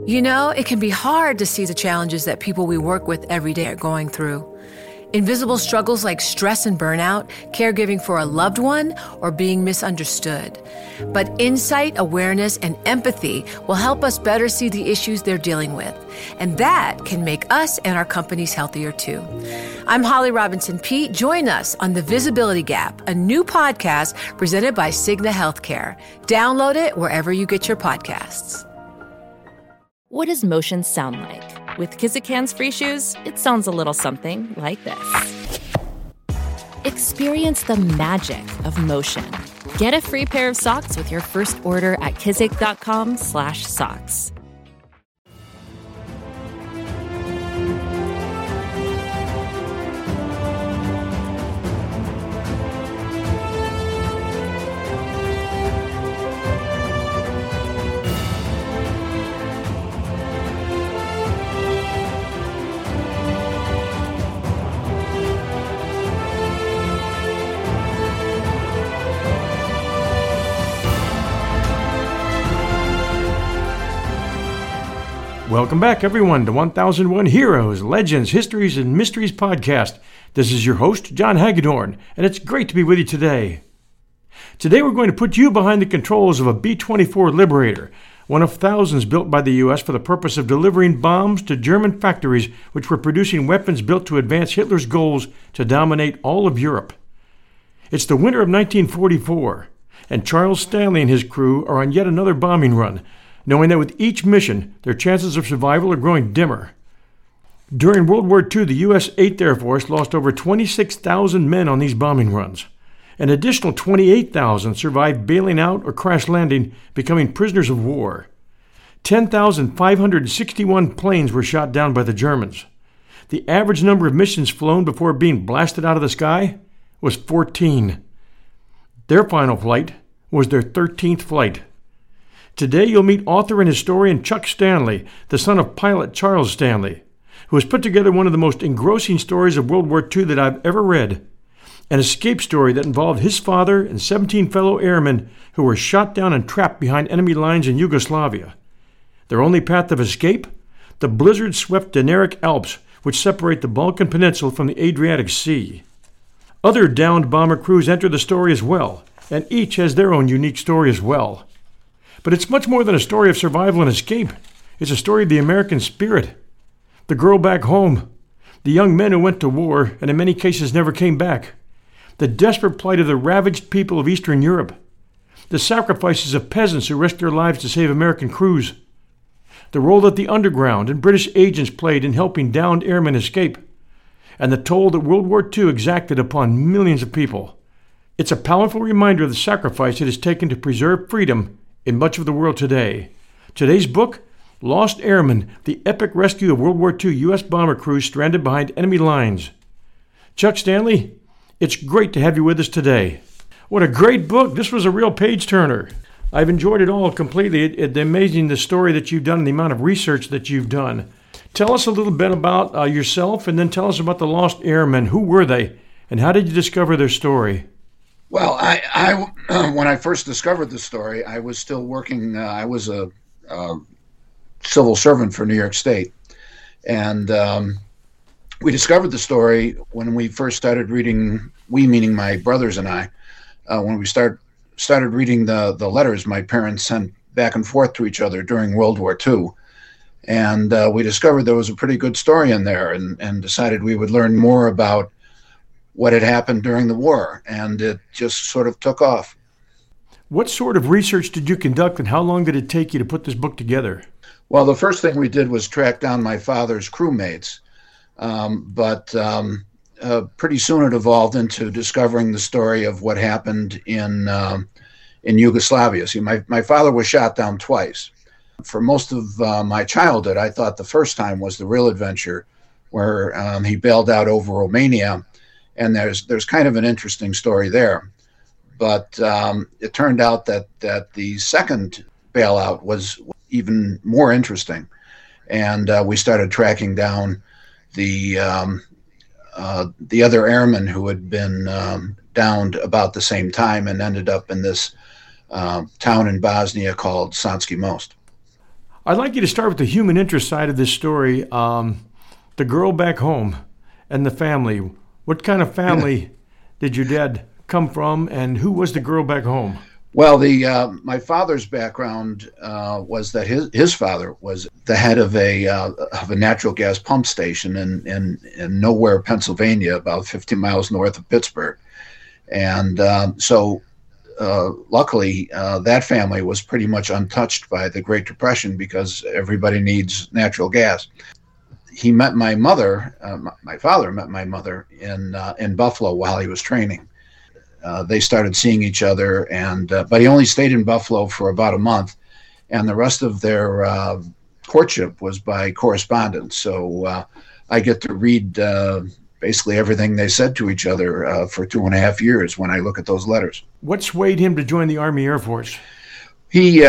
You know, it can be hard to see the challenges that people we work with every day are going through. Invisible struggles like stress and burnout, caregiving for a loved one, or being misunderstood. But insight, awareness, and empathy will help us better see the issues they're dealing with. And that can make us and our companies healthier too. I'm Holly Robinson Peete. Join us on The Visibility Gap, a new podcast presented by Cigna Healthcare. Download it wherever you get your podcasts. What does motion sound like? With Kizikans free shoes, it sounds a little something like this. Experience the magic of motion. Get a free pair of socks with your first order at kizik.com/socks. Welcome back, everyone, to 1001 Heroes, Legends, Histories, and Mysteries podcast. This is your host, John Hagedorn, and it's great to be with you today. Today we're going to put you behind the controls of a B-24 Liberator, one of thousands built by the U.S. for the purpose of delivering bombs to German factories which were producing weapons built to advance Hitler's goals to dominate all of Europe. It's the winter of 1944, and Charles Stanley and his crew are on yet another bombing run, knowing that with each mission, their chances of survival are growing dimmer. During World War II, the U.S. 8th Air Force lost over 26,000 men on these bombing runs. An additional 28,000 survived bailing out or crash landing, becoming prisoners of war. 10,561 planes were shot down by the Germans. The average number of missions flown before being blasted out of the sky was 14. Their final flight was their 13th flight. Today you'll meet author and historian Chuck Stanley, the son of pilot Charles Stanley, who has put together one of the most engrossing stories of World War II that I've ever read, an escape story that involved his father and 17 fellow airmen who were shot down and trapped behind enemy lines in Yugoslavia. Their only path of escape? The blizzard-swept Dinaric Alps, which separate the Balkan Peninsula from the Adriatic Sea. Other downed bomber crews enter the story as well, and each has their own unique story as well. But it's much more than a story of survival and escape. It's a story of the American spirit. The girl back home. The young men who went to war and in many cases never came back. The desperate plight of the ravaged people of Eastern Europe. The sacrifices of peasants who risked their lives to save American crews. The role that the underground and British agents played in helping downed airmen escape. And the toll that World War II exacted upon millions of people. It's a powerful reminder of the sacrifice it has taken to preserve freedom in much of the world today. Today's book, Lost Airmen, the epic rescue of World War II U.S. bomber crews stranded behind enemy lines. Chuck Stanley, it's great to have you with us today. What a great book. This was a real page-turner. I've enjoyed it all completely. It's amazing the story that you've done and the amount of research that you've done. Tell us a little bit about yourself, and then tell us about the Lost Airmen. Who were they, and how did you discover their story? Well, I when I first discovered the story, I was still working. I was a civil servant for New York State, and we discovered the story when we first started reading. We, meaning my brothers and I, when we started reading the letters my parents sent back and forth to each other during World War II, and we discovered there was a pretty good story in there, and decided we would learn more about what had happened during the war, and it just sort of took off. What sort of research did you conduct, and how long did it take you to put this book together? Well, the first thing we did was track down my father's crewmates, but pretty soon it evolved into discovering the story of what happened in Yugoslavia. See, my father was shot down twice. For most of my childhood, I thought the first time was the real adventure, where he bailed out over Romania. And there's kind of an interesting story there. But it turned out that the second bailout was even more interesting. And we started tracking down the other airmen who had been downed about the same time and ended up in this town in Bosnia called Sanski Most. I'd like you to start with the human interest side of this story. The girl back home and the family. What kind of family did your dad come from, and who was the girl back home? Well, my father's background was that his father was the head of a natural gas pump station in Nowhere, Pennsylvania, about 50 miles north of Pittsburgh, and so luckily that family was pretty much untouched by the Great Depression because everybody needs natural gas. He met my mother. My father met my mother in Buffalo while he was training. They started seeing each other, but he only stayed in Buffalo for about a month, and the rest of their courtship was by correspondence. So I get to read basically everything they said to each other for 2.5 years when I look at those letters. What swayed him to join the Army Air Force? He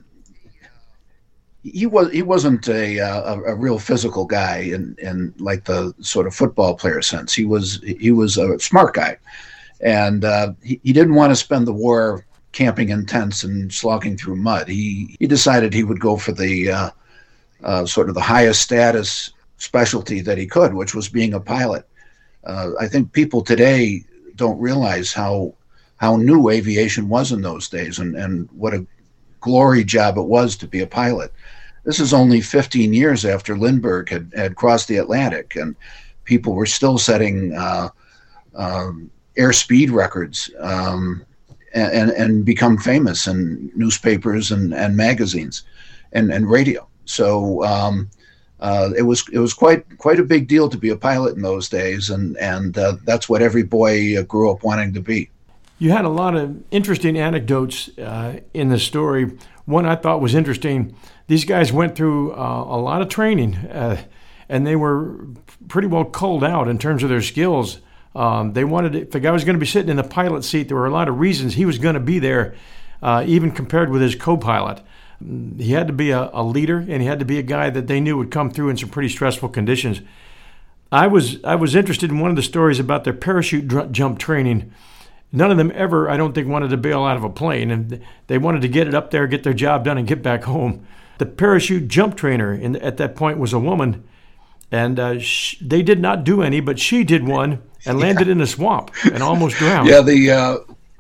wasn't a real physical guy in like the sort of football player sense. He was a smart guy. And he didn't want to spend the war camping in tents and slogging through mud. He decided he would go for the sort of the highest status specialty that he could, which was being a pilot. I think people today don't realize how new aviation was in those days and what a glory job it was to be a pilot. This is only 15 years after Lindbergh had crossed the Atlantic, and people were still setting airspeed records and become famous in newspapers and magazines and radio. So it was quite a big deal to be a pilot in those days, and that's what every boy grew up wanting to be. You had a lot of interesting anecdotes in the story. One I thought was interesting. These guys went through a lot of training, and they were pretty well culled out in terms of their skills. They wanted, if the guy was going to be sitting in the pilot seat, there were a lot of reasons he was going to be there, even compared with his co-pilot. He had to be a leader, and he had to be a guy that they knew would come through in some pretty stressful conditions. I was interested in one of the stories about their parachute jump training. None of them ever, I don't think, wanted to bail out of a plane, and they wanted to get it up there, get their job done, and get back home. The parachute jump trainer at that point was a woman, and they did not do any, but she did one and landed in a swamp and almost drowned. Yeah,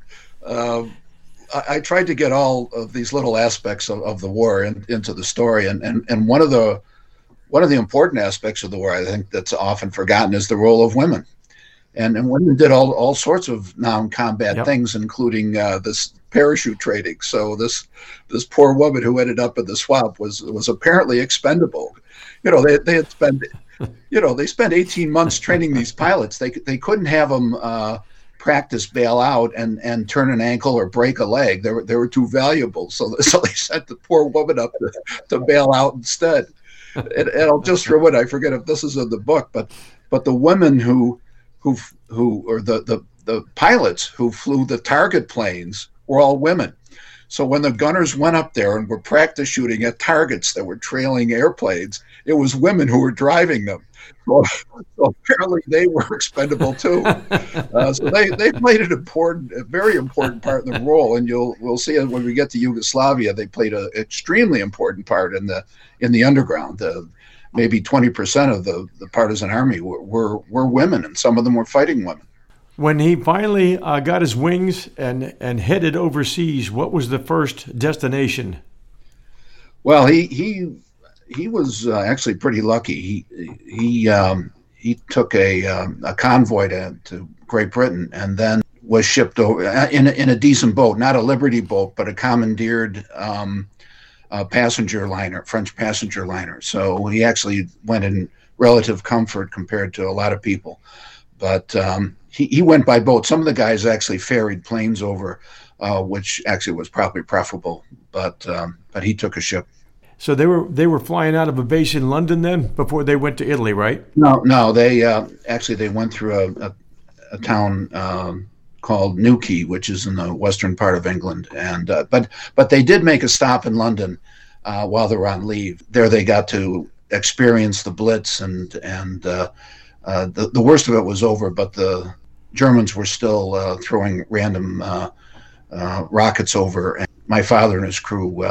I tried to get all of these little aspects of the war into the story, and one of the important aspects of the war, I think, that's often forgotten is the role of women. And women did all sorts of non-combat things, including this parachute training. So this poor woman who ended up in the swamp was apparently expendable. They had spent they spent 18 months training these pilots. They couldn't have them practice bail out and turn an ankle or break a leg. They were too valuable. So they sent the poor woman up to bail out instead. And I'll just throw it. I forget if this is in the book, but the women who or the pilots who flew the target planes were all women. So when the gunners went up there and were practice shooting at targets that were trailing airplanes, it was women who were driving them. So apparently they were expendable too. So they played a very important part in the role, and we'll see it when we get to Yugoslavia. They played an extremely important part in the underground. Maybe 20% of the partisan army were women, and some of them were fighting women. When he finally got his wings and headed overseas, what was the first destination? Well, he was actually pretty lucky. He took a convoy to Great Britain, and then was shipped over in a decent boat, not a Liberty boat, but a commandeered passenger liner, French passenger liner. So he actually went in relative comfort compared to a lot of people. But he went by boat. Some of the guys actually ferried planes over, which actually was probably preferable. But he took a ship. So they were flying out of a base in London then before they went to Italy, right? No. They went through a town called Newquay, which is in the western part of England, and but they did make a stop in London while they were on leave. There they got to experience the Blitz, and the worst of it was over, but the Germans were still throwing random rockets over, and my father and his crew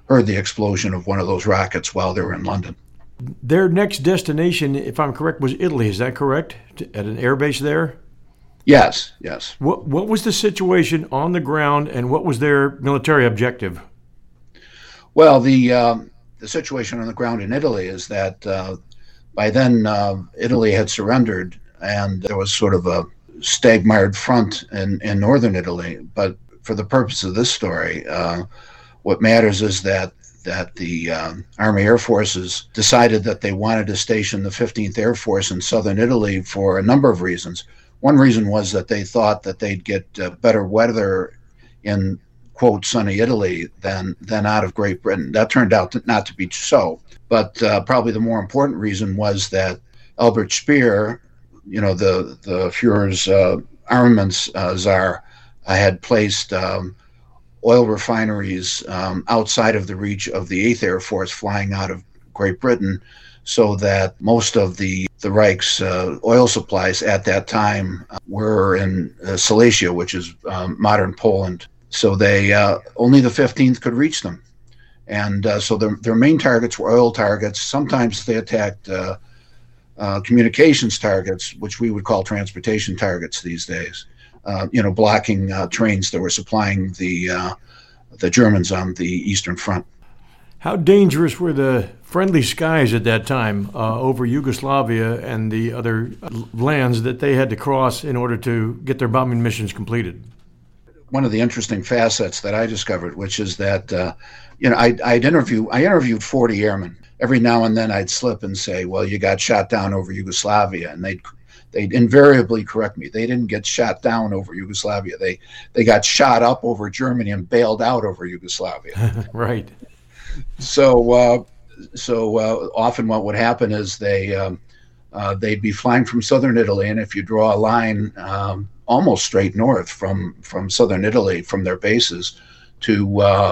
heard the explosion of one of those rockets while they were in London. Their next destination, if I'm correct, was Italy. Is that correct? At an air base there? Yes, yes. What was the situation on the ground, and what was their military objective? Well, the situation on the ground in Italy is that by then Italy had surrendered, and there was sort of a stagmired front in northern Italy. But for the purpose of this story, what matters is that the Army Air Forces decided that they wanted to station the 15th Air Force in southern Italy for a number of reasons. One reason was that they thought that they'd get better weather in, quote, sunny Italy than out of Great Britain. That turned out not to be so. But probably the more important reason was that Albert Speer, the Fuhrer's armaments czar, had placed oil refineries outside of the reach of the 8th Air Force flying out of Great Britain, so that most of the Reich's oil supplies at that time were in Silesia, which is modern Poland. So they only the 15th could reach them. And so their main targets were oil targets. Sometimes they attacked communications targets, which we would call transportation targets these days, blocking trains that were supplying the Germans on the Eastern Front. How dangerous were the friendly skies at that time over Yugoslavia and the other lands that they had to cross in order to get their bombing missions completed? One of the interesting facets that I discovered, which is that, I interviewed 40 airmen. Every now and then I'd slip and say, well, you got shot down over Yugoslavia. And they'd invariably correct me. They didn't get shot down over Yugoslavia. They got shot up over Germany and bailed out over Yugoslavia. Right. So often what would happen is they'd be flying from southern Italy, and if you draw a line almost straight north from southern Italy, from their bases to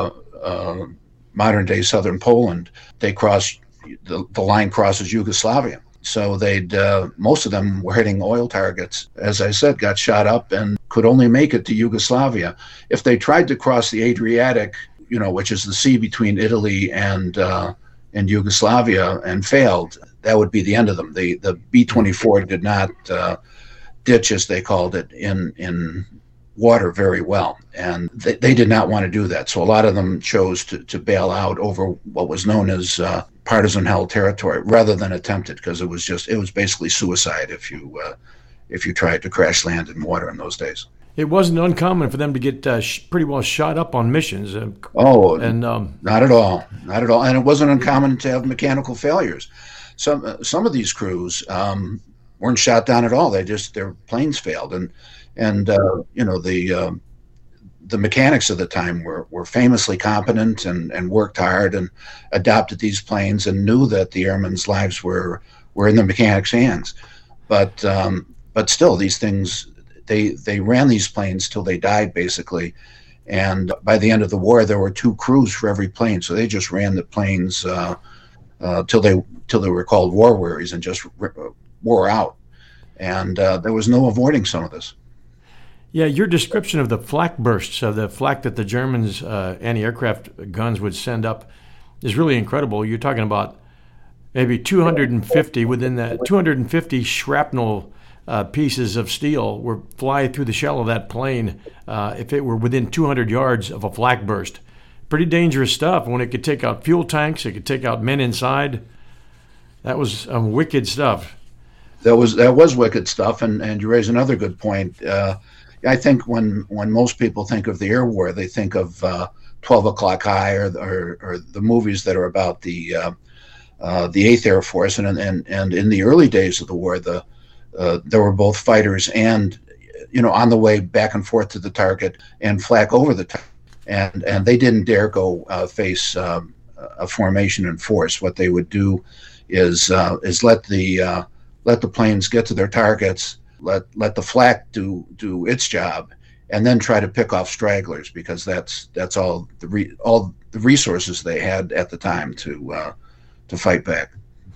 modern day southern Poland, they cross the line crosses Yugoslavia. So most of them were hitting oil targets. As I said, got shot up and could only make it to Yugoslavia. If they tried to cross the Adriatic, which is the sea between Italy and Yugoslavia, and failed, that would be the end of them. The B-24 did not ditch, as they called it, in water very well, and they did not want to do that. So a lot of them chose to bail out over what was known as partisan-held territory rather than attempted, because it was basically suicide if you tried to crash land in water in those days. It wasn't uncommon for them to get pretty well shot up on missions. Not at all, not at all. And it wasn't uncommon to have mechanical failures. Some of these crews weren't shot down at all. Their planes failed, and the mechanics of the time were famously competent and worked hard and adopted these planes and knew that the airmen's lives were in the mechanics' hands. But still, these things. They ran these planes till they died, basically, and by the end of the war, there were 2 crews for every plane. So they just ran the planes till they were called war wearies and just wore out. And there was no avoiding some of this. Yeah, your description of the flak bursts, of the flak that the Germans' anti-aircraft guns would send up, is really incredible. You're talking about maybe 250 within that 250 shrapnel. Pieces of steel would fly through the shell of that plane if it were within 200 yards of a flak burst. Pretty dangerous stuff. When it could take out fuel tanks, it could take out men inside. That was wicked stuff. That was wicked stuff, and you raise another good point. I think when most people think of the air war, they think of 12 O'Clock High or the movies that are about the 8th Air Force, and in the early days of the war, there were both fighters and, on the way back and forth to the target and flak over the target. And they didn't dare go face a formation in force. What they would do is let the planes get to their targets, let the flak do its job, and then try to pick off stragglers, because that's all the resources they had at the time to fight back.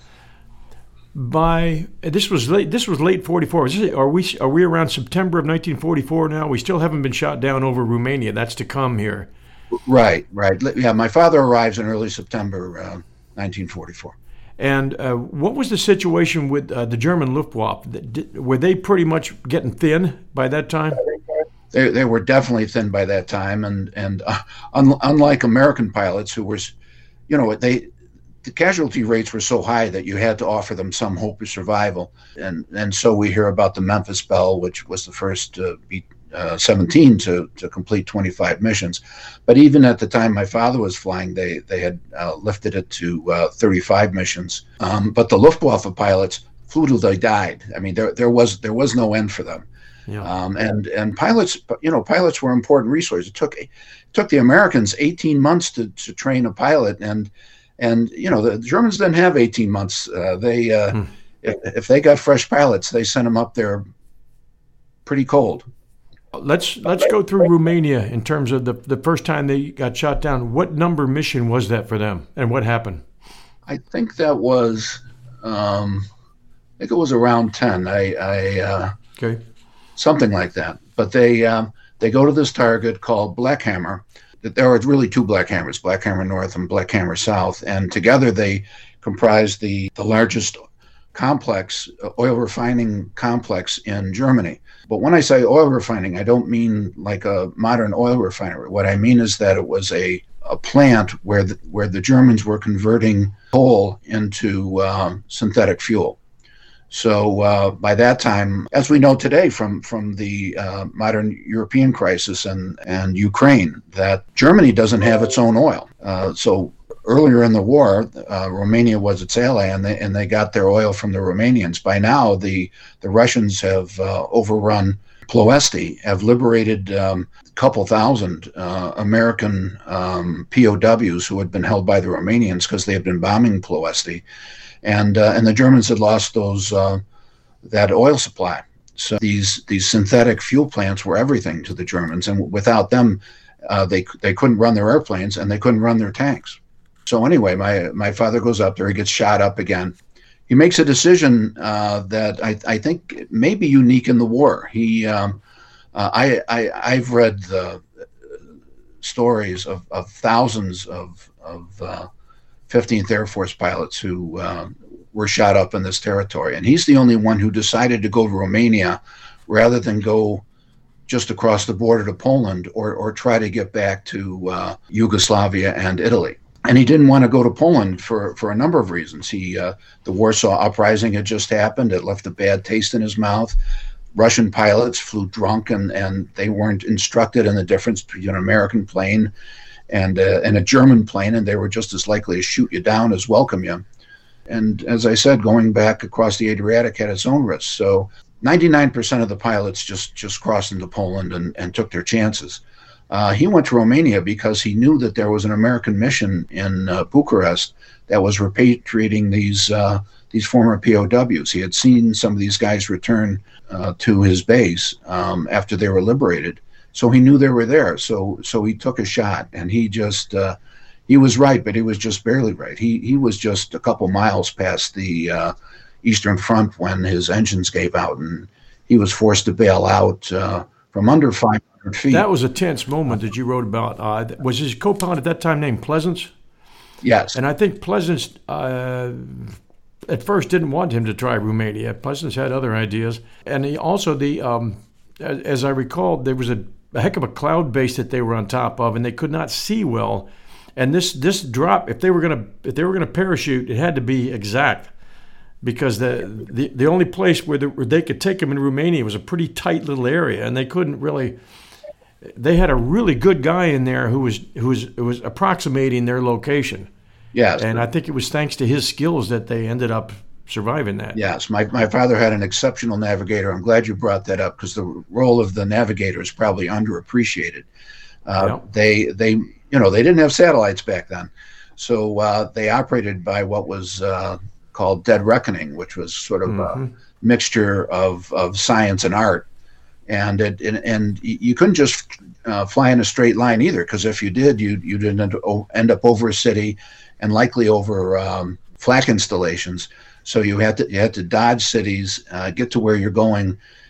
This was late 44. Are we around September of 1944 now? We still haven't been shot down over Romania. That's to come here. Right, right. Yeah, my father arrives in early September 1944. And what was the situation with the German Luftwaffe? Were they pretty much getting thin by that time? They were definitely thin by that time, and unlike American pilots who were, the casualty rates were so high that you had to offer them some hope of survival, and so we hear about the Memphis Belle, which was the first B-17 to complete 25 missions. But even at the time my father was flying, they had lifted it to 35 missions. But the Luftwaffe pilots flew till they died. I mean, there was no end for them. Yeah. And pilots, pilots were important resources. It took the Americans 18 months to train a pilot, and the Germans didn't have 18 months. If they got fresh pilots, they sent them up there pretty cold. Let's go through Romania in terms of the first time they got shot down. What number mission was that for them, and what happened? I think that was, it was around 10. Okay. Something like that. But they go to this target called Black Hammer. There are really two Black Hammers, Black Hammer North and Black Hammer South, and together they comprise the largest complex, oil refining complex in Germany. But when I say oil refining, I don't mean like a modern oil refinery. What I mean is that it was a plant where the Germans were converting coal into synthetic fuel. So by that time, as we know today from the modern European crisis and Ukraine, that Germany doesn't have its own oil. So earlier in the war, Romania was its ally, and they got their oil from the Romanians. By now, the Russians have overrun Ploesti, have liberated a couple thousand American POWs who had been held by the Romanians because they had been bombing Ploesti. And the Germans had lost that oil supply. So these synthetic fuel plants were everything to the Germans, and without them, they couldn't run their airplanes and they couldn't run their tanks. So anyway, my father goes up there. He gets shot up again. He makes a decision that I think may be unique in the war. I've read the stories of thousands of 15th Air Force pilots who were shot up in this territory. And he's the only one who decided to go to Romania rather than go just across the border to Poland or try to get back to Yugoslavia and Italy. And he didn't want to go to Poland for a number of reasons. The Warsaw Uprising had just happened. It left a bad taste in his mouth. Russian pilots flew drunk and they weren't instructed in the difference between an American plane and a German plane, and they were just as likely to shoot you down as welcome you. And as I said, going back across the Adriatic had its own risks. So 99% of the pilots just crossed into Poland and took their chances. He went to Romania because he knew that there was an American mission in Bucharest that was repatriating these former POWs. He had seen some of these guys return to his base after they were liberated. So he knew they were there. So he took a shot, and he was right, but he was just barely right. He was just a couple miles past the Eastern Front when his engines gave out, and he was forced to bail out from under 500 feet. That was a tense moment that you wrote about. Was his co-pilot at that time named Pleasance? Yes. And I think Pleasance at first didn't want him to try Romania. Pleasance had other ideas. And he also, as I recall, there was a heck of a cloud base that they were on top of, and they could not see well. And this drop, if they were gonna parachute, it had to be exact, because the only place where they could take him in Romania was a pretty tight little area, and they couldn't really. They had a really good guy in there who was approximating their location. Yes, and I think it was thanks to his skills that they ended up surviving that. Yes, my father had an exceptional navigator. I'm glad you brought that up, because the role of the navigator is probably underappreciated. They didn't have satellites back then, so they operated by what was called dead reckoning, which was sort of a mixture of science and art. And you couldn't just fly in a straight line either, because if you did, you'd end up over a city and likely over flak installations. So you had to dodge cities, get to where you're going,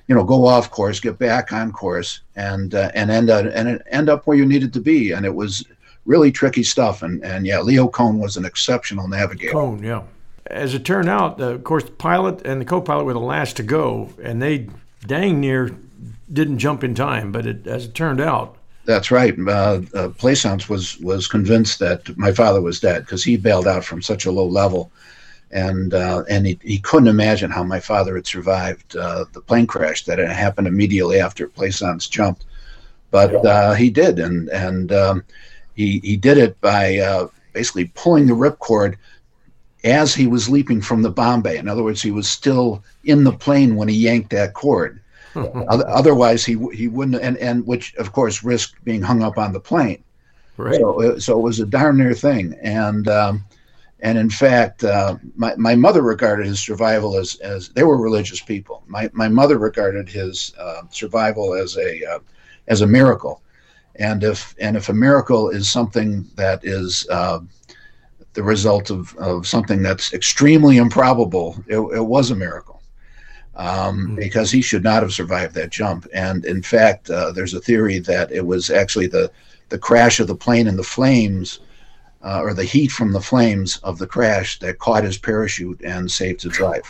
go off course, get back on course, and end up where you needed to be. And it was really tricky stuff. And yeah, Leo Kohn was an exceptional navigator. Kohn, yeah. As it turned out, of course, the pilot and the co-pilot were the last to go, and they dang near didn't jump in time. But as it turned out, that's right. Plaisance was convinced that my father was dead because he bailed out from such a low level, and he couldn't imagine how my father had survived the plane crash that had happened immediately after Plaisance jumped. But he did, and he did it by basically pulling the ripcord as he was leaping from the bomb bay. In other words, he was still in the plane when he yanked that cord. Otherwise, he wouldn't, and which of course risked being hung up on the plane. Right. So it was a darn near thing, and in fact, my mother regarded his survival as they were religious people. My mother regarded his survival as a miracle, and if a miracle is something that is the result of something that's extremely improbable, it was a miracle. Because he should not have survived that jump. And in fact, there's a theory that it was actually the crash of the plane and the flames, or the heat from the flames of the crash, that caught his parachute and saved his life.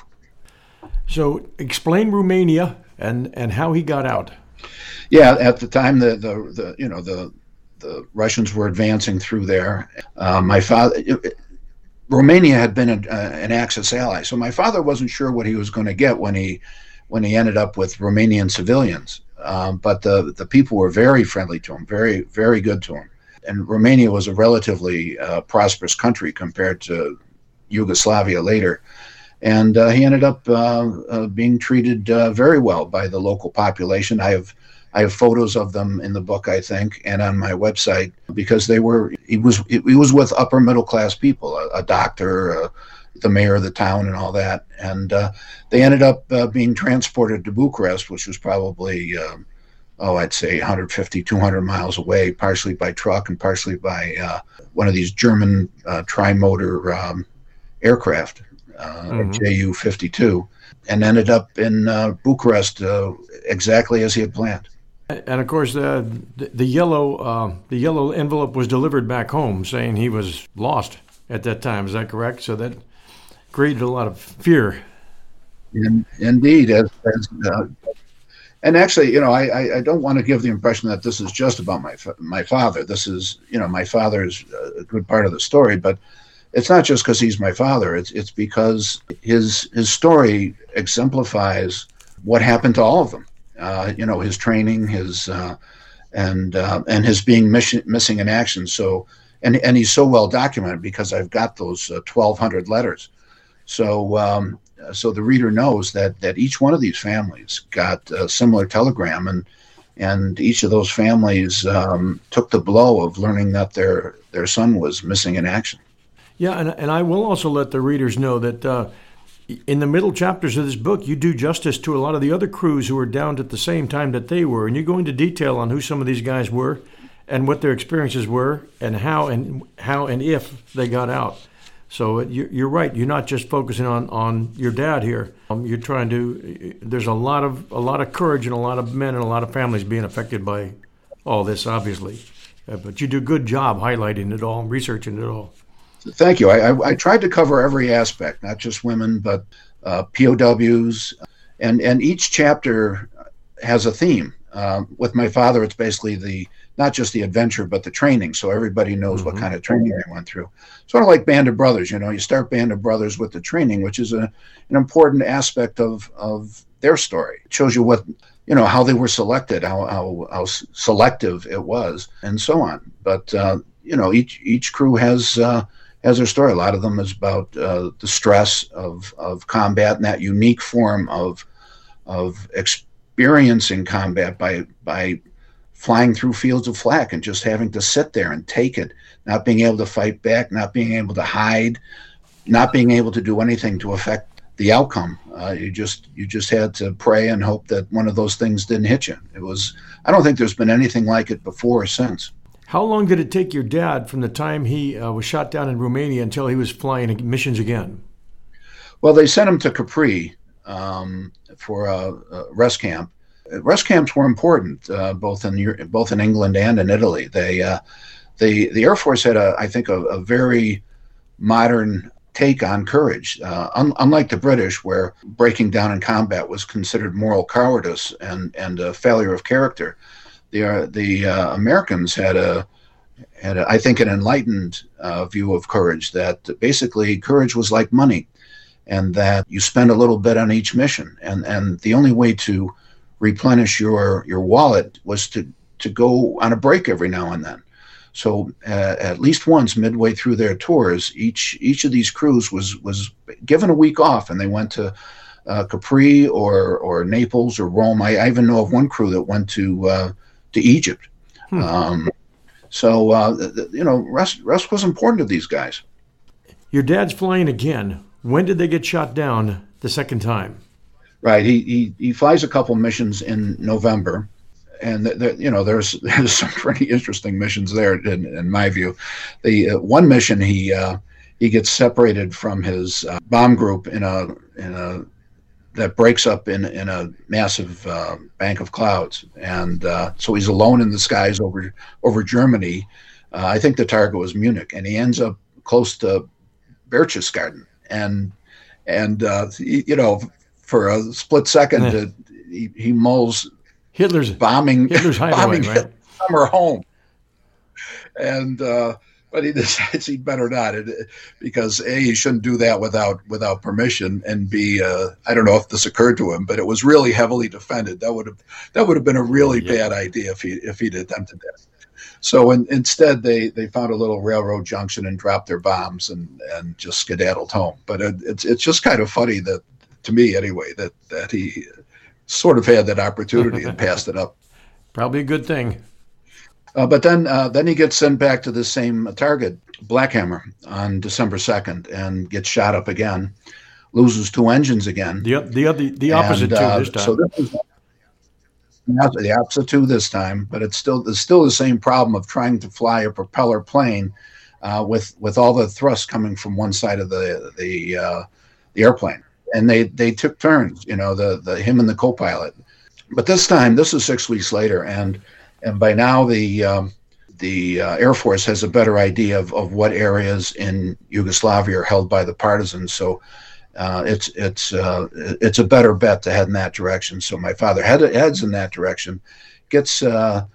So explain Romania and how he got out. Yeah, at the time the Russians were advancing through there. My father. Romania had been an Axis ally, so my father wasn't sure what he was going to get when he ended up with Romanian civilians. But the people were very friendly to him, very, very good to him. And Romania was a relatively prosperous country compared to Yugoslavia later. And he ended up being treated very well by the local population. I have photos of them in the book, I think, and on my website, because he was with upper middle class people, a doctor, the mayor of the town, and all that. And they ended up being transported to Bucharest, which was probably, I'd say 150, 200 miles away, partially by truck and partially by one of these German tri-motor aircraft, Ju-52, and ended up in Bucharest exactly as he had planned. And of course, the yellow envelope was delivered back home, saying he was lost at that time. Is that correct? So that created a lot of fear. Indeed, and actually, I don't want to give the impression that this is just about my father. This is, my father's a good part of the story, but it's not just because he's my father. It's because his story exemplifies what happened to all of them. His training, his and his being missing in action. So, and he's so well documented because I've got those 1,200 letters. So, so the reader knows that each one of these families got a similar telegram, and each of those families took the blow of learning that their son was missing in action. Yeah, and I will also let the readers know that in the middle chapters of this book, you do justice to a lot of the other crews who were downed at the same time that they were, and you go into detail on who some of these guys were and what their experiences were and how and if they got out. So you're right. You're not just focusing on your dad here. You're trying to. There's a lot of courage and a lot of men and a lot of families being affected by all this, obviously. But you do a good job highlighting it all, researching it all. Thank you. I tried to cover every aspect, not just women, but POWs, and each chapter has a theme. With my father, it's basically not just the adventure, but the training, so everybody knows what kind of training they went through. Sort of like Band of Brothers, you start Band of Brothers with the training, which is an important aspect of their story. It shows you what, how they were selected, how selective it was, and so on. But each crew has their story. A lot of them is about the stress of combat and that unique form of experiencing combat by flying through fields of flak and just having to sit there and take it, not being able to fight back, not being able to hide, not being able to do anything to affect the outcome. You just had to pray and hope that one of those things didn't hit you. I don't think there's been anything like it before or since. How long did it take your dad from the time he was shot down in Romania until he was flying missions again? Well, they sent him to Capri for a rest camp. Rest camps were important, both in England and in Italy. The Air Force had, I think, a very modern take on courage. Unlike the British, where breaking down in combat was considered moral cowardice and a failure of character, the Americans had I think, an enlightened view of courage, that basically courage was like money, and that you spend a little bit on each mission, and the only way to replenish your wallet was to go on a break every now and then. So at least once midway through their tours, each of these crews was given a week off, and they went to Capri or Naples or Rome. I even know of one crew that went to Egypt. Rest was important to these guys. Your dad's flying again. When did they get shot down the second time? Right. He flies a couple missions in November. And there's some pretty interesting missions there, in my view. The one mission, he gets separated from his bomb group in a that breaks up in a massive bank of clouds, and so he's alone in the skies over Germany. I think the target was Munich, and he ends up close to Berchtesgaden, and for a split second, he mulls Hitler's hideaway, right? Summer home, and but he decides he'd better not, because A, he shouldn't do that without permission, and B, I don't know if this occurred to him, but it was really heavily defended. That would have been a really bad idea if he'd attempted that. So instead, they found a little railroad junction and dropped their bombs and just skedaddled home. But it's just kind of funny, that, to me anyway, that he sort of had that opportunity and passed it up. Probably a good thing. But then he gets sent back to the same target, Blackhammer, on December 2nd, and gets shot up again, loses 2 engines again. The opposite two this time. So this is the opposite two this time, but it's still the same problem of trying to fly a propeller plane with all the thrust coming from one side of the airplane. And they took turns, him and the co-pilot. But this time, this is 6 weeks later, and by now the Air Force has a better idea of what areas in Yugoslavia are held by the partisans. So it's a better bet to head in that direction. So my father heads in that direction, gets to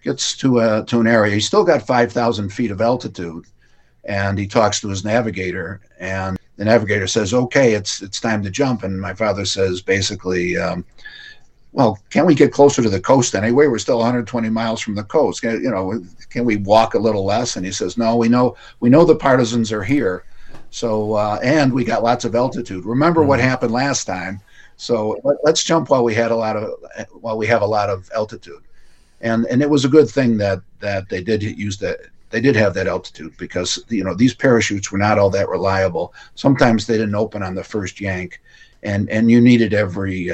an area. He's still got 5,000 feet of altitude, and he talks to his navigator, and the navigator says, "Okay, it's time to jump." And my father says, basically, well, can't we get closer to the coast anyway? We're still 120 miles from the coast. Can we walk a little less? And he says, "No, we know the partisans are here. So and we got lots of altitude. Remember what happened last time. So let's jump while we have a lot of altitude." And it was a good thing that they did use that. They did have that altitude, because these parachutes were not all that reliable. Sometimes they didn't open on the first yank, and you needed every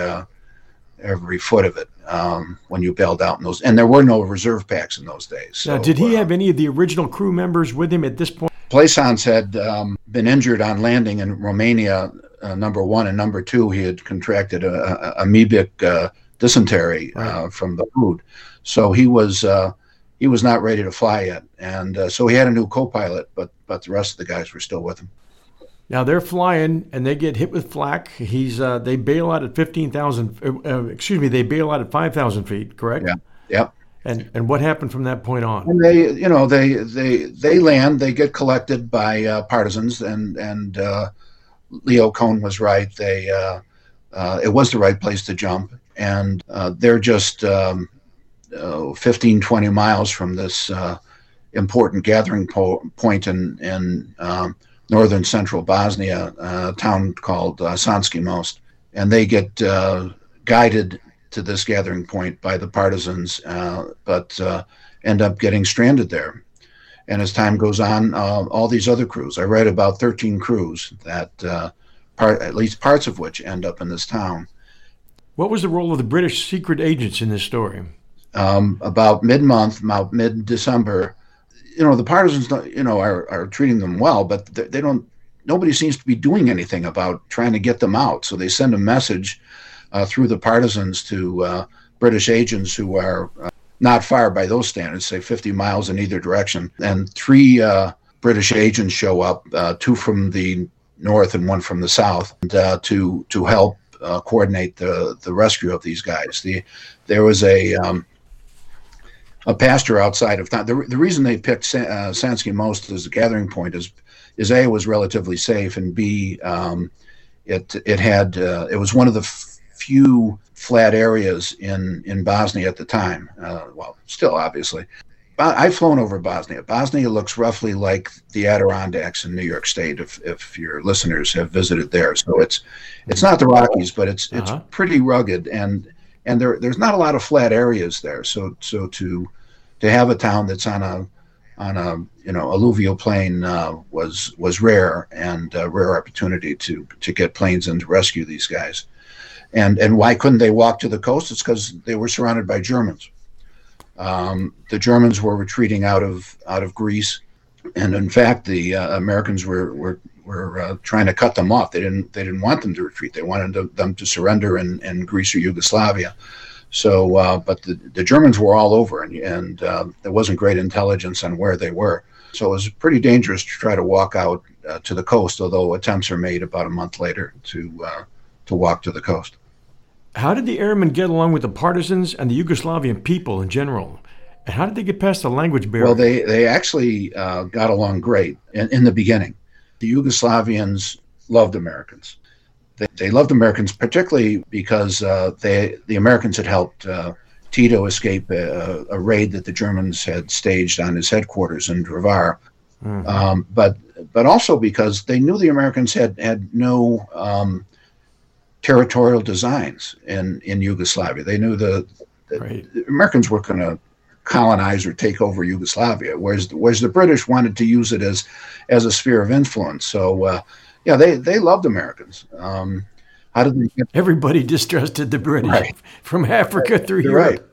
foot of it when you bailed out in those. And there were no reserve packs in those days. So, now, did he have any of the original crew members with him at this point? Plaisance had been injured on landing in Romania, number 1, and number 2, he had contracted amoebic dysentery from the food. So he was not ready to fly yet, and so he had a new co-pilot, but the rest of the guys were still with him. Now they're flying and they get hit with flak. They bail out at 15,000. They bail out at 5,000 feet. Correct? Yeah. Yep. And what happened from that point on? And they land. They get collected by partisans, and Leo Cohn was right. It was the right place to jump, and they're just 15, 20 miles from this important gathering point in northern central Bosnia, a town called Sanski Most. And they get guided to this gathering point by the partisans, but end up getting stranded there. And as time goes on, all these other crews, I read about 13 crews that at least parts of which end up in this town. What was the role of the British secret agents in this story? About mid-December, the partisans, are treating them well, but they don't nobody seems to be doing anything about trying to get them out. So they send a message through the partisans to British agents who are not far by those standards, say 50 miles in either direction. And 3 British agents show up, 2 from the north and 1 from the south, and, to help coordinate the rescue of these guys. There was a pasture outside of town. The reason they picked Sansky Most as the gathering point is A, it was relatively safe, and B, it was one of the few flat areas in Bosnia at the time. Well, still obviously. I've flown over Bosnia. Bosnia looks roughly like the Adirondacks in New York State, if your listeners have visited there. So it's not the Rockies, but it's pretty rugged, and there's not a lot of flat areas there. So to have a town that's on a alluvial plain was rare, and a rare opportunity to get planes in to rescue these guys. And why couldn't they walk to the coast? It's because they were surrounded by Germans. The Germans were retreating out of Greece, and in fact, the Americans were trying to cut them off. They didn't want them to retreat. They wanted them to surrender in Greece or Yugoslavia. So, but the Germans were all over, and there wasn't great intelligence on where they were. So it was pretty dangerous to try to walk out to the coast. Although attempts are made about a month later to walk to the coast. How did the airmen get along with the partisans and the Yugoslavian people in general? And how did they get past the language barrier? Well, they actually got along great in the beginning. The Yugoslavians loved Americans. They loved Americans particularly because the Americans had helped Tito escape a raid that the Germans had staged on his headquarters in Drvar. Mm-hmm. But also because they knew the Americans had no territorial designs in Yugoslavia. They knew the Americans were going to colonize or take over Yugoslavia, whereas the British wanted to use it as a sphere of influence. So they loved Americans. How did they get? Everybody distrusted the British from Africa through Europe.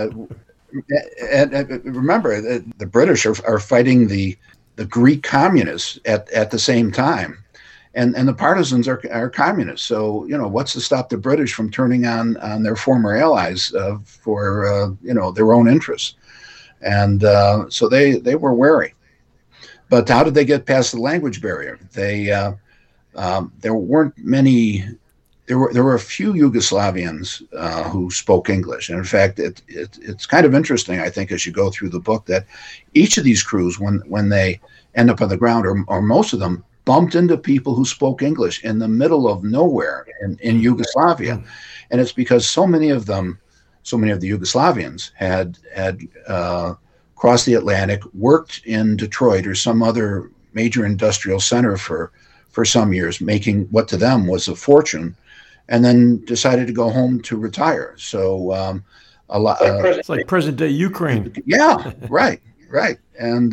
And remember, the British are fighting the Greek communists at the same time. And the partisans are communists. So, what's to stop the British from turning on their former allies for their own interests? And so they were wary. But how did they get past the language barrier? There weren't many. There were a few Yugoslavians who spoke English. And in fact, it's kind of interesting, I think, as you go through the book, that each of these crews, when they end up on the ground, or most of them, bumped into people who spoke English in the middle of nowhere in Yugoslavia. And it's because so many of the Yugoslavians had crossed the Atlantic, worked in Detroit or some other major industrial center for some years, making what to them was a fortune, and then decided to go home to retire. So a lot. It's like present day Ukraine. Yeah, right. And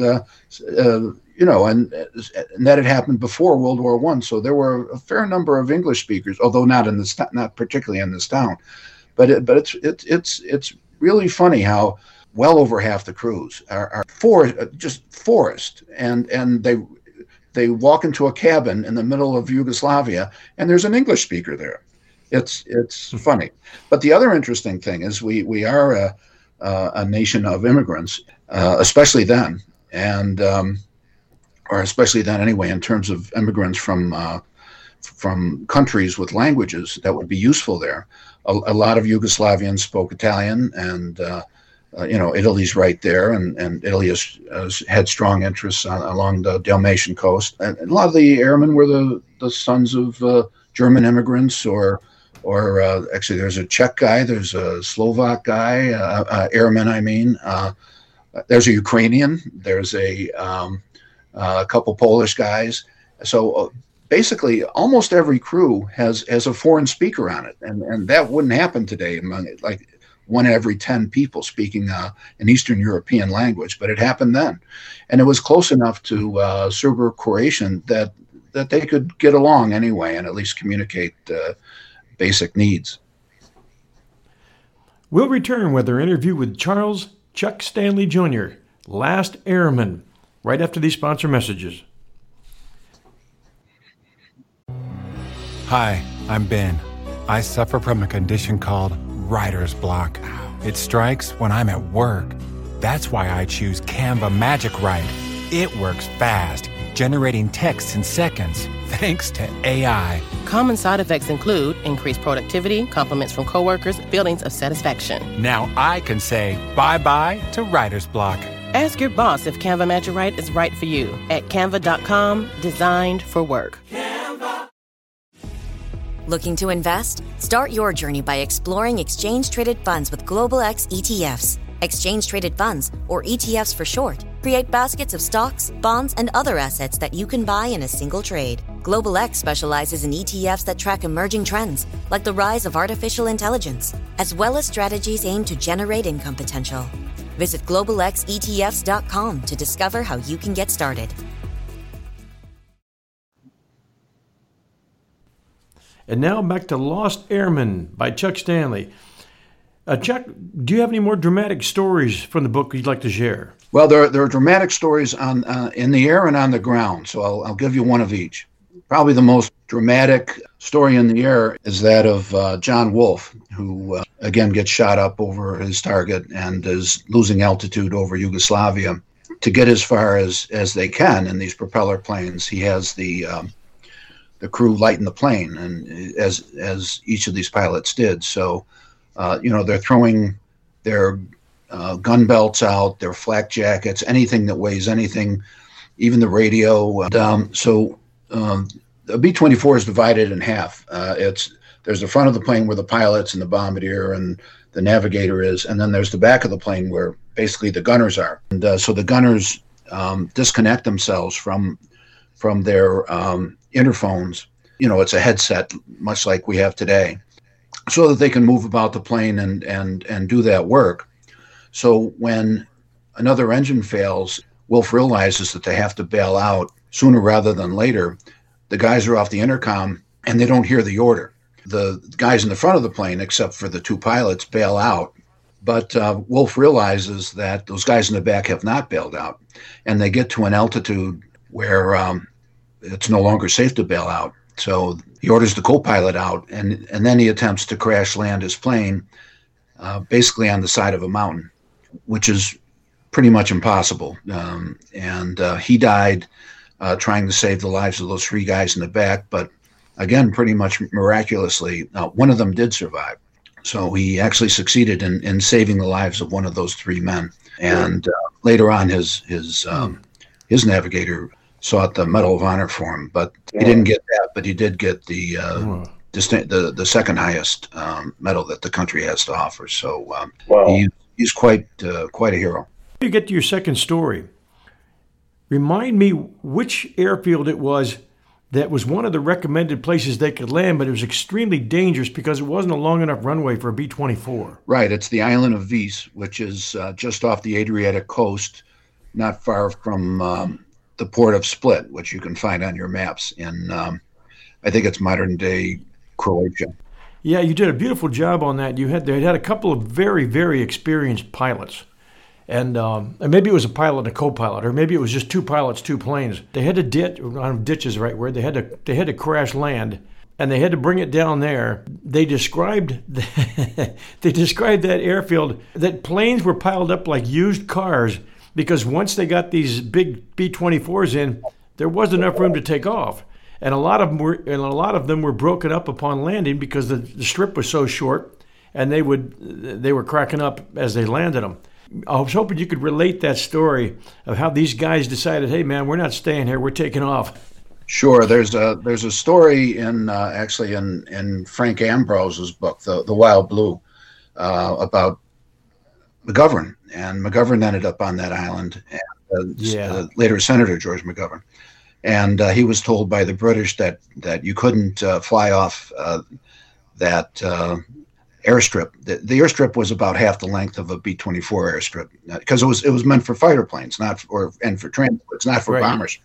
and that had happened before World War I. So there were a fair number of English speakers, although not particularly in this town. But it's really funny how well over half the crews are just forest, and they walk into a cabin in the middle of Yugoslavia, and there's an English speaker there. It's funny. But the other interesting thing is we are a nation of immigrants, especially then, and or especially then anyway, in terms of immigrants from countries with languages that would be useful there. A lot of Yugoslavians spoke Italian, and Italy's right there, and Italy has had strong interests along the Dalmatian coast. And a lot of the airmen were the sons of German immigrants, or actually there's a Czech guy, there's a Slovak guy, airman, I mean. There's a Ukrainian, there's a couple Polish guys. So basically, almost every crew has a foreign speaker on it, and that wouldn't happen today. Like 1 in every 10 people speaking an Eastern European language, but it happened then, and it was close enough to Serbo-Croatian that they could get along anyway, and at least communicate basic needs. We'll return with our interview with Charles Chuck Stanley Jr., last airman, right after these sponsor messages. Hi, I'm Ben. I suffer from a condition called writer's block. It strikes when I'm at work. That's why I choose Canva Magic Write. It works fast, generating text in seconds, thanks to AI. Common side effects include increased productivity, compliments from coworkers, feelings of satisfaction. Now I can say bye-bye to writer's block. Ask your boss if Canva Magic Write is right for you at canva.com, designed for work. Looking to invest? Start your journey by exploring exchange-traded funds with Global X ETFs. Exchange-traded funds, or ETFs for short, create baskets of stocks, bonds, and other assets that you can buy in a single trade. Global X specializes in ETFs that track emerging trends, like the rise of artificial intelligence, as well as strategies aimed to generate income potential. Visit globalxetfs.com to discover how you can get started. And now back to Lost Airman by Chuck Stanley. Chuck, do you have any more dramatic stories from the book you'd like to share? Well, there are dramatic stories on in the air and on the ground, so I'll give you one of each. Probably the most dramatic story in the air is that of John Wolfe, who again gets shot up over his target and is losing altitude over Yugoslavia. To get as far as they can in these propeller planes, he has the crew lighten the plane, and as each of these pilots did. So, they're throwing their gun belts out, their flak jackets, anything that weighs anything, even the radio. The B-24 is divided in half. There's the front of the plane where the pilots and the bombardier and the navigator is, and then there's the back of the plane where basically the gunners are. And so the gunners disconnect themselves from their interphones. It's a headset, much like we have today, so that they can move about the plane and do that work. So when another engine fails, Wolfe realizes that they have to bail out sooner rather than later. The guys are off the intercom and they don't hear the order. The guys in the front of the plane, except for the two pilots, bail out. But Wolfe realizes that those guys in the back have not bailed out, and they get to an altitude where it's no longer safe to bail out. So he orders the co-pilot out, and then he attempts to crash land his plane basically on the side of a mountain, which is pretty much impossible. He died trying to save the lives of those three guys in the back, but again, pretty much miraculously, one of them did survive. So he actually succeeded in saving the lives of one of those three men. And later on, his navigator sought the Medal of Honor for him, but he didn't get that. But he did get the second highest medal that the country has to offer. So he's quite a hero. You get to your second story. Remind me which airfield it was that was one of the recommended places they could land, but it was extremely dangerous because it wasn't a long enough runway for a B-24. Right. It's the island of Vis, which is just off the Adriatic coast, not far from the port of Split, which you can find on your maps in, I think it's modern-day Croatia. Yeah, you did a beautiful job on that. They had a couple of very, very experienced pilots. And maybe it was a pilot and a co-pilot, or maybe it was just two pilots, two planes. They had to ditch is the right word. They had to crash land, and they had to bring it down there. They described that airfield, that planes were piled up like used cars, because once they got these big B-24s in, there wasn't enough room to take off, and a lot of them were broken up upon landing because the strip was so short, and they were cracking up as they landed them. I was hoping you could relate that story of how these guys decided, hey man, we're not staying here, we're taking off. Sure. There's a story in Frank Ambrose's book, The Wild Blue, about McGovern, and McGovern ended up on that island, and later Senator George McGovern, and he was told by the British that you couldn't fly off that airstrip. The airstrip was about half the length of a B-24 airstrip, because it was meant for fighter planes, and for transports, not for bombers.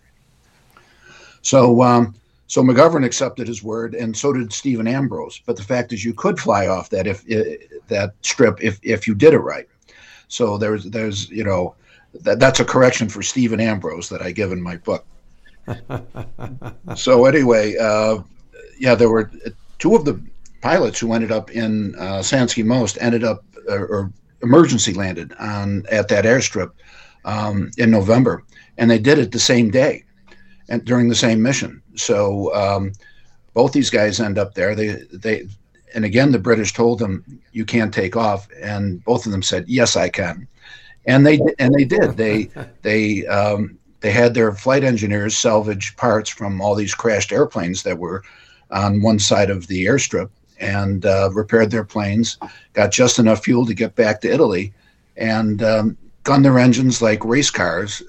So McGovern accepted his word, and so did Stephen Ambrose. But the fact is, you could fly off that strip if you did it right. So there's that's a correction for Stephen Ambrose that I give in my book. So anyway, Yeah, there were two of the pilots who ended up in Sansky Most ended up or emergency landed at that airstrip in November, and they did it the same day and during the same mission. So both these guys end up there. They and again the British told them you can't take off, and both of them said yes I can, and they did. They had their flight engineers salvage parts from all these crashed airplanes that were on one side of the airstrip, and repaired their planes, got just enough fuel to get back to Italy, and gunned their engines like race cars,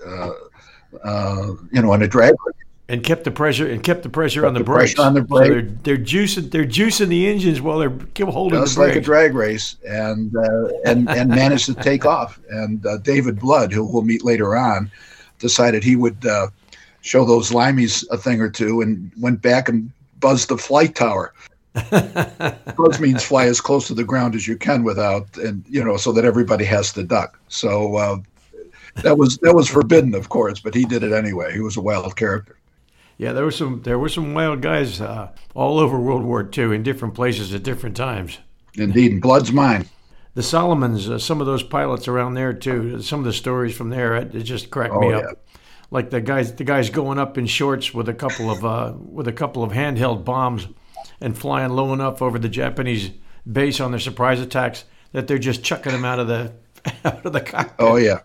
in a drag race. And kept the pressure on the brakes. Pressure on the brake. So they're juicing the engines while they're holding the brakes. Like a drag race, and managed to take off. And David Blood, who we'll meet later on, decided he would show those limeys a thing or two, and went back and buzzed the flight tower. Buzz means fly as close to the ground as you can without, and so that everybody has to duck. So that was forbidden, of course, but he did it anyway. He was a wild character. Yeah, there were some wild guys all over World War II in different places at different times. Indeed, and Blood's mine. The Solomons, some of those pilots around there too. Some of the stories from there, it just cracked me up. Like the guys going up in shorts with a couple of handheld bombs and flying low enough over the Japanese base on their surprise attacks that they're just chucking them out of the cockpit. Oh yeah.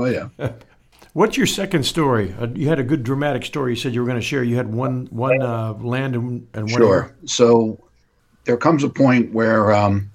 What's your second story? You had a good dramatic story. You said you were going to share. You had one land and one Sure. air. So there comes a point where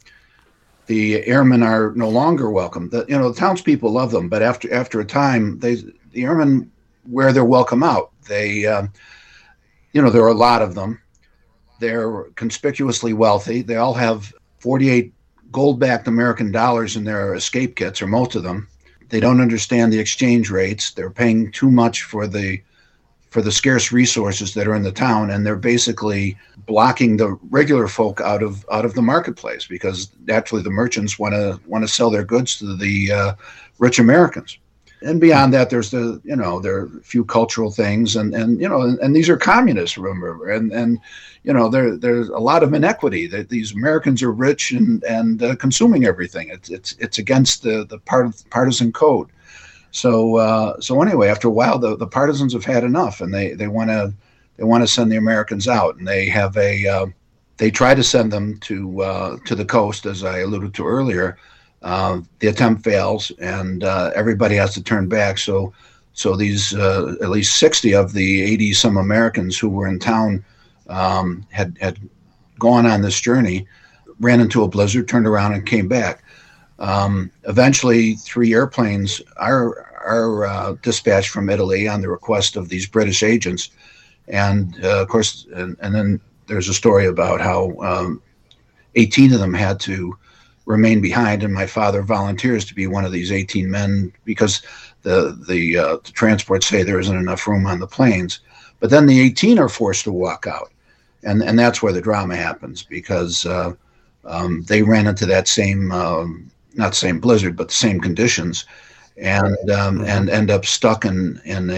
the airmen are no longer welcome. The townspeople love them, but after a time, the airmen wear their welcome out. They, there are a lot of them. They're conspicuously wealthy. They all have 48 gold-backed American dollars in their escape kits, or most of them. They don't understand the exchange rates. They're paying too much for the scarce resources that are in the town, and they're basically blocking the regular folk out of the marketplace, because naturally the merchants want to sell their goods to the rich Americans. And beyond that, there's there are a few cultural things, and these are communists, remember, and there's a lot of inequity. That these Americans are rich and consuming everything. It's against the partisan code. So anyway, after a while, the partisans have had enough, and they want to send the Americans out, and they try to send them to the coast, as I alluded to earlier. The attempt fails, and everybody has to turn back. So these at least 60 of the 80 some Americans who were in town had gone on this journey, ran into a blizzard, turned around, and came back. Eventually, 3 airplanes are dispatched from Italy on the request of these British agents, and of course, and then there's a story about how 18 of them had to remain behind, and my father volunteers to be one of these 18 men because the transports say there isn't enough room on the planes. But then the 18 are forced to walk out, and that's where the drama happens, because they ran into that same not same blizzard, but the same conditions, and end up stuck in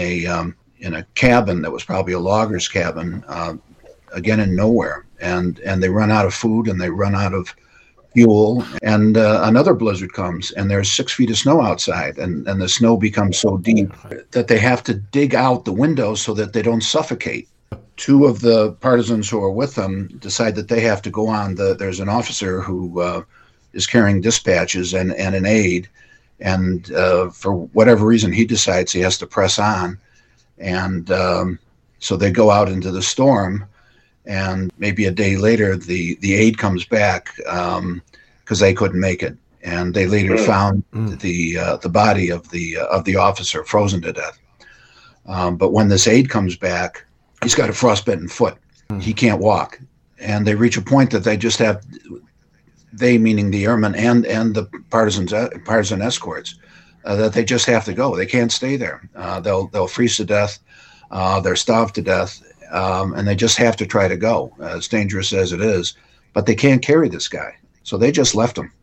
a cabin that was probably a logger's cabin, again in nowhere, and they run out of food and they run out of fuel, and another blizzard comes, and there's 6 feet of snow outside, and the snow becomes so deep that they have to dig out the windows so that they don't suffocate. 2 of the partisans who are with them decide that they have to go on. There's an officer who is carrying dispatches and an aide, and for whatever reason he decides he has to press on, and so they go out into the storm. And maybe a day later, the aide comes back because they couldn't make it, and they later found the body of the officer frozen to death. But when this aide comes back, he's got a frostbitten foot. He can't walk, and they reach a point that they just have, they meaning the airmen and the partisan escorts, that they just have to go. They can't stay there. They'll freeze to death. They're starved to death. And they just have to try to go, as dangerous as it is. But they can't carry this guy. So they just left him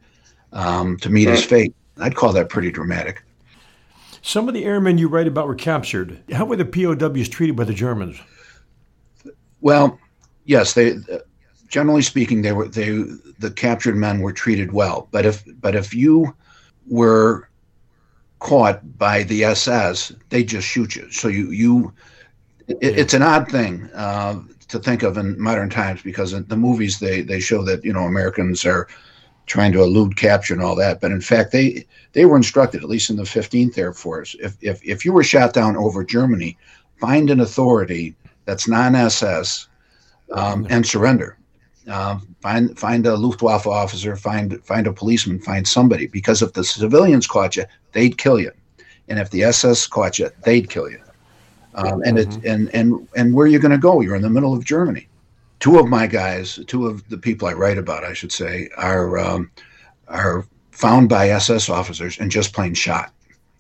to meet his fate. I'd call that pretty dramatic. Some of the airmen you write about were captured. How were the POWs treated by the Germans? Well, yes, they generally speaking, the captured men were treated well. But if you were caught by the SS, they just shoot you. So it's an odd thing to think of in modern times, because in the movies they show that Americans are trying to elude capture and all that, but in fact they were instructed, at least in the 15th Air Force, if you were shot down over Germany, find an authority that's non-SS and surrender. Find a Luftwaffe officer, find a policeman, find somebody, because if the civilians caught you, they'd kill you, and if the SS caught you, they'd kill you. And where are you going to go? You're in the middle of Germany. Two of the people I write about, I should say, are found by SS officers and just plain shot.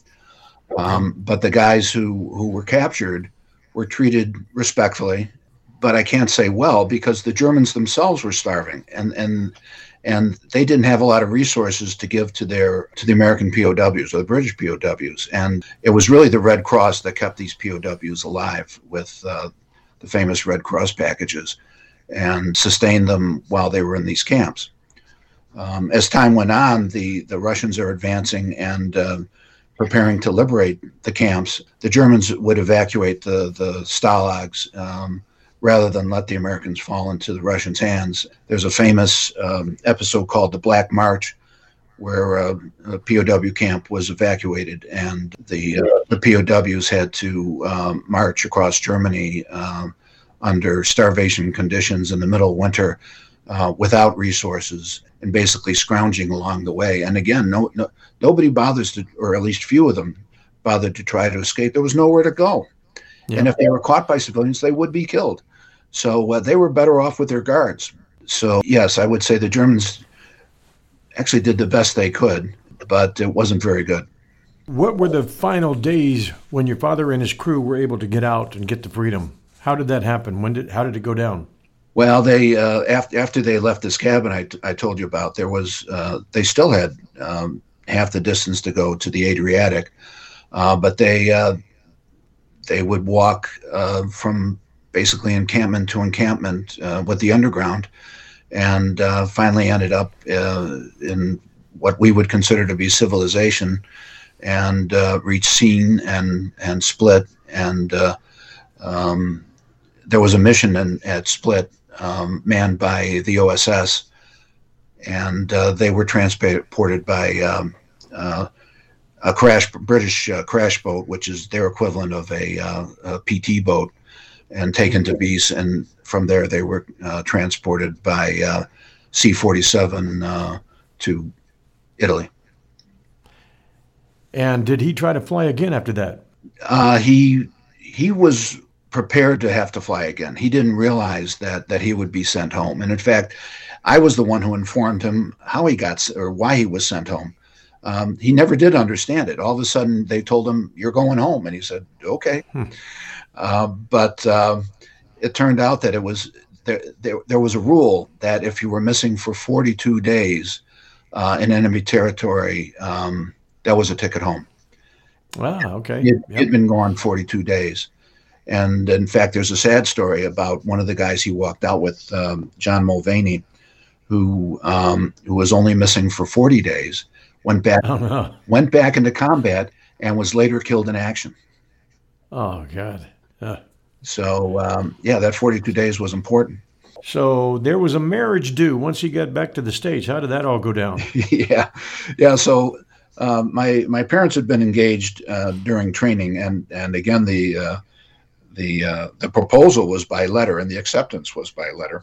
But the guys who were captured were treated respectfully, but I can't say well, because the Germans themselves were starving, and they didn't have a lot of resources to give to the American POWs or the British POWs, and it was really the Red Cross that kept these POWs alive with the famous Red Cross packages, and sustained them while they were in these camps. As time went on, the Russians are advancing and preparing to liberate the camps. The Germans would evacuate the stalags rather than let the Americans fall into the Russians' hands. There's a famous episode called the Black March, where a POW camp was evacuated, and the POWs had to march across Germany under starvation conditions in the middle of winter, without resources, and basically scrounging along the way. And again, nobody bothers to, or at least few of them bothered to try to escape. There was nowhere to go. Yeah. And if they were caught by civilians, they would be killed. So they were better off with their guards. So yes, I would say the Germans actually did the best they could, but it wasn't very good. What were the final days when your father and his crew were able to get out and get to freedom? How did that happen? How did it go down? Well, they after they left this cabin I told you about, they still had half the distance to go to the Adriatic, but they would walk from basically encampment to encampment with the underground, and finally ended up in what we would consider to be civilization, and reached Scene and Split, and there was a mission at Split manned by the OSS, and they were transported by a British crash boat, which is their equivalent of a PT boat, and taken to Nice, and from there they were transported by C-47 to Italy. And did he try to fly again after that? He was prepared to have to fly again. He didn't realize that he would be sent home. And in fact, I was the one who informed him how he got, or why he was sent home. He never did understand it. All of a sudden they told him, "You're going home." And he said, "Okay." But it turned out that it was there was a rule that if you were missing for 42 days in enemy territory, that was a ticket home. Wow, okay. He'd been gone 42 days. And in fact, there's a sad story about one of the guys he walked out with, John Mulvaney, who was only missing for 40 days, went back into combat, and was later killed in action. Oh, God. So, that 42 days was important. So there was a marriage due once he got back to the States. How did that all go down? Yeah. So my parents had been engaged during training, and again the proposal was by letter, and the acceptance was by letter.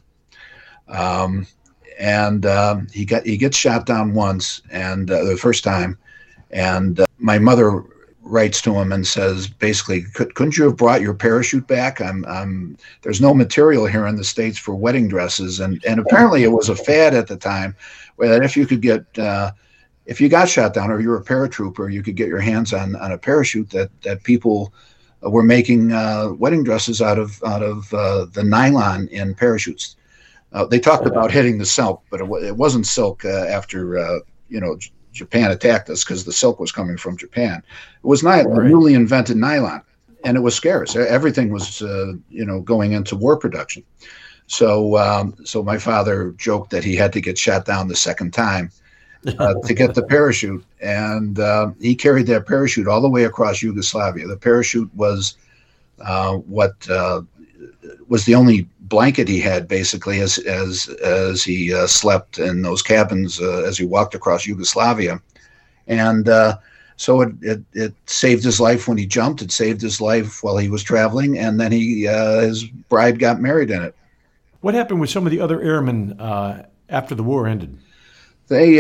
He gets shot down once, and the first time, and my mother writes to him and says, basically, couldn't you have brought your parachute back? There's no material here in the States for wedding dresses, and apparently it was a fad at the time, where if you could get if you got shot down or you were a paratrooper, you could get your hands on a parachute that people were making wedding dresses out of the nylon in parachutes. They talked about hitting the silk, but it wasn't silk after Japan attacked us, because the silk was coming from Japan. It was nylon, newly invented nylon, and it was scarce. Everything was going into war production. So my father joked that he had to get shot down the second time to get the parachute. And he carried that parachute all the way across Yugoslavia. The parachute was what was the only blanket he had, basically, as he slept in those cabins as he walked across Yugoslavia. And so it saved his life when he jumped. It saved his life while he was traveling. And then his bride got married in it. What happened with some of the other airmen after the war ended? They're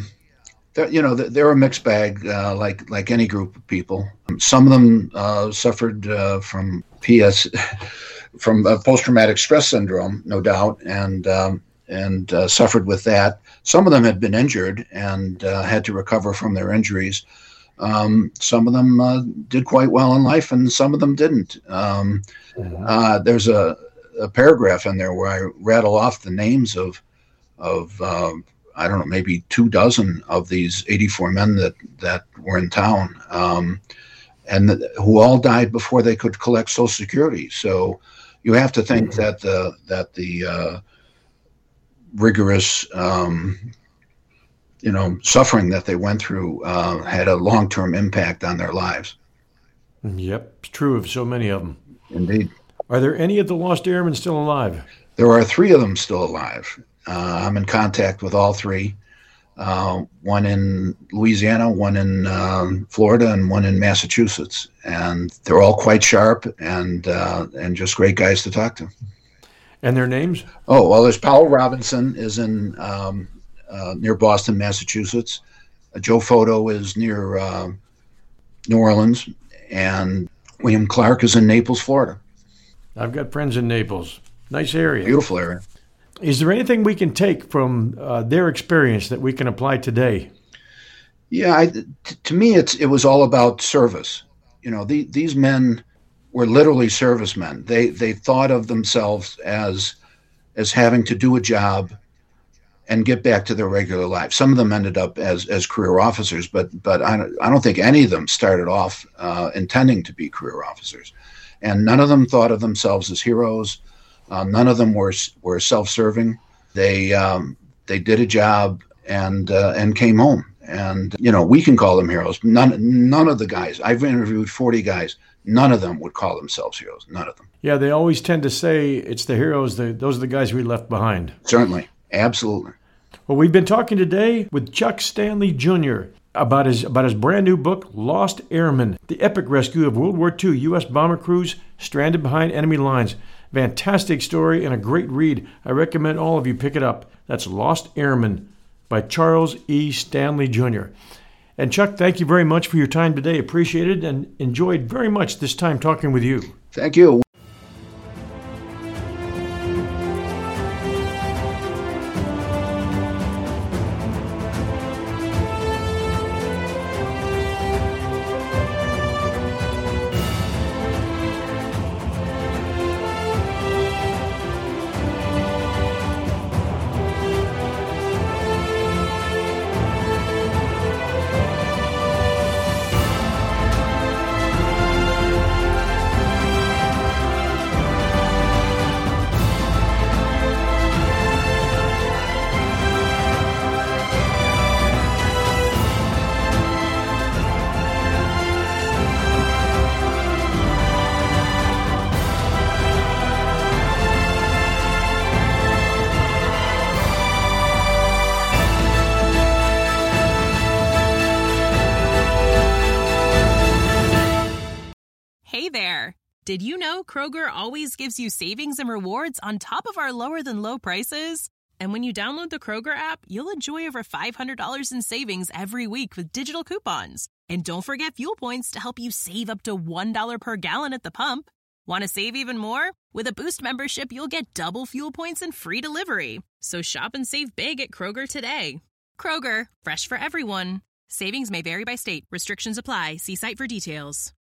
a mixed bag, like any group of people. Some of them suffered from post-traumatic stress syndrome, no doubt, and suffered with that. Some of them had been injured and had to recover from their injuries. Some of them did quite well in life, and some of them didn't. There's a paragraph in there where I rattle off the names of I don't know, maybe 24 of these 84 men that were in town, and who all died before they could collect Social Security. So you have to think that the rigorous suffering that they went through had a long-term impact on their lives. Yep, it's true of so many of them. Indeed. Are there any of the lost airmen still alive? There are 3 of them still alive. I'm in contact with all 3, one in Louisiana, one in Florida, and one in Massachusetts. And they're all quite sharp and just great guys to talk to. And their names? Oh, well, there's Powell Robinson is in near Boston, Massachusetts. Joe Photo is near New Orleans. And William Clark is in Naples, Florida. I've got friends in Naples. Nice area. Beautiful area. Is there anything we can take from their experience that we can apply today? Yeah, to me, it was all about service. These men were literally servicemen. They thought of themselves as having to do a job and get back to their regular life. Some of them ended up as career officers, but I don't think any of them started off intending to be career officers. And none of them thought of themselves as heroes. None of them were self-serving. They did a job and came home. And we can call them heroes. None of the guys. I've interviewed 40 guys. None of them would call themselves heroes. None of them. Yeah, they always tend to say it's the heroes. Those are the guys we left behind. Certainly, absolutely. Well, we've been talking today with Chuck Stanley Jr. about his brand new book, Lost Airmen: The Epic Rescue of World War II U.S. Bomber Crews Stranded Behind Enemy Lines. Fantastic story and a great read. I recommend all of you pick it up. That's Lost Airmen by Charles E. Stanley Jr. And Chuck, thank you very much for your time today. Appreciate it and enjoyed very much this time talking with you. Thank you. Hey there! Did you know Kroger always gives you savings and rewards on top of our lower-than-low prices? And when you download the Kroger app, you'll enjoy over $500 in savings every week with digital coupons. And don't forget fuel points to help you save up to $1 per gallon at the pump. Want to save even more? With a Boost membership, you'll get double fuel points and free delivery. So shop and save big at Kroger today. Kroger, fresh for everyone. Savings may vary by state. Restrictions apply. See site for details.